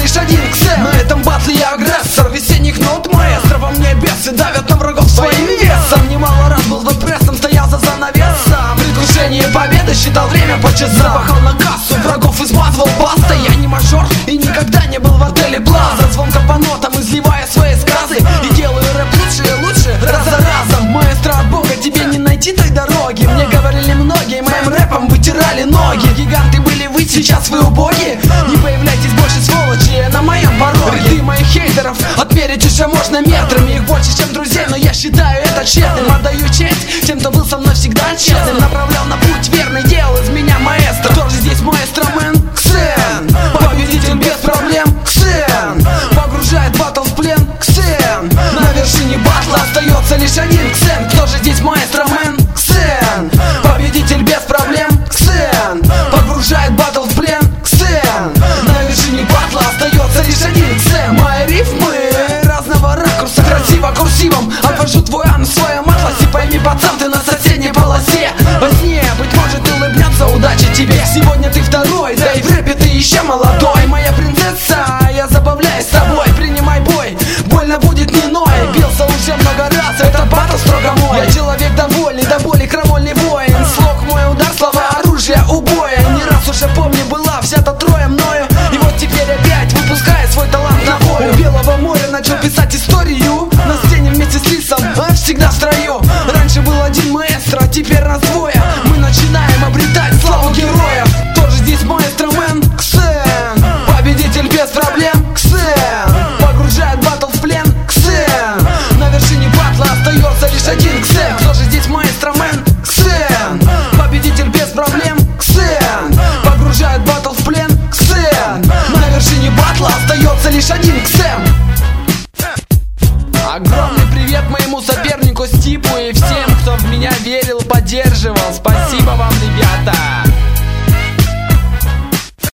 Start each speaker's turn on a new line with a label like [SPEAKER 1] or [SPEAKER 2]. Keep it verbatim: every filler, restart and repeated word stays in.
[SPEAKER 1] лишь один ксен. На этом батле я агрессор весенних нот маэстро. Во мне бесы давят на врагов своим весом. Немало раз был под прессом, стоял за занавесом. Предвкушение победы считал время по часам. Запахал на кассу, врагов измазывал пастой. Я не мажор и никогда не был в отеле Плаза. Звонко по нотам, изливая свои сказы, и делаю рэп лучше и лучше, раз за разом. Маэстро от бога, тебе не найти той дороги. Мне говорили многие, моим рэпом вытирали ноги. Гиганты были вы, сейчас вы убоги. Не появляйтесь больше, сволочи, на моем пороге. Ряды моих хейтеров отмерить уже можно метрами. Их больше, чем друзей, но я считаю это тщетным. Отдаю честь тем, кто был со мной всегда честным. Направляю